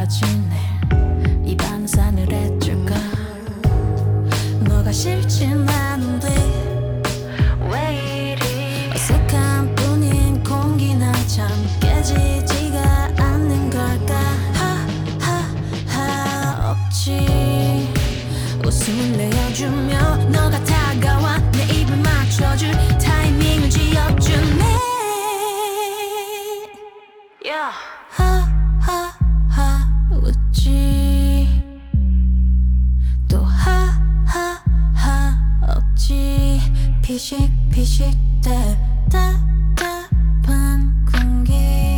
지내 입안 싸늘해질까. 너가 싫진 않은데 왜 이리 어색한 뿐인 공기나 참 깨지지가 않는 걸까. 하하하 없지. 웃음을 내어주며 너가 다가와 내 입을 맞춰줄 타이밍을 쥐어주네. yeah. 하하하 웃지. 또 하하하 없지. 피식피식 답답한 공기.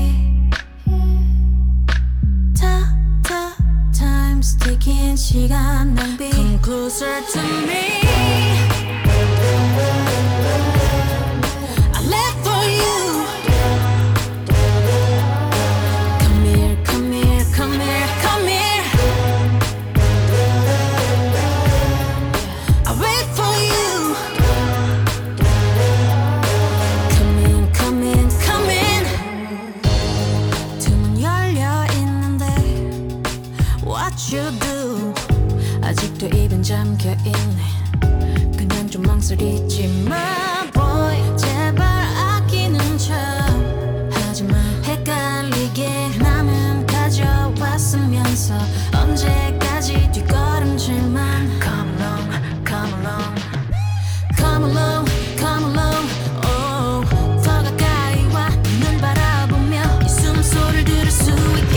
Time's ticking. 시간 낭비. Come closer to me. I live for you. Come here, come here, come here, come here. I wait for you. Come in, come in, come in. 틈은 열려 있는데 What you do? 아직도 입은 잠겨 있네. 그냥 좀 망설이지 마 boy. 제발 아끼는 척 하지마. 헷갈리게 남은 가져왔으면서 언제까지 뒷걸음질만. Come along, come along, come along, come along. oh. 더 가까이 와 눈 바라보며 이 숨소리를 들을 수 있게.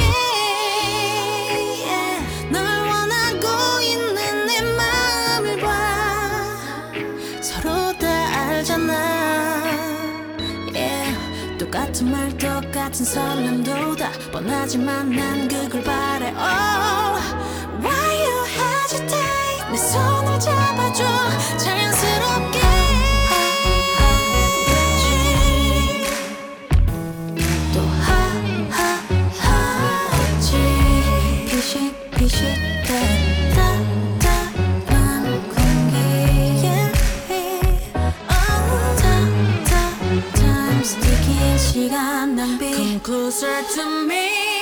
yeah. 널 원하고 있는 내 마음을 봐. 서로 다 알잖아. yeah. 똑같은 말 똑같은 설렘도 다 뻔하지만 난 그걸 바래. oh. Why you hesitate? 내 손을 잡아줘 자연스럽게. 또 하하하 웃지. 피식피식 답답한 공기. yeah. Time's ticking. 시간 낭비. Come closer to me.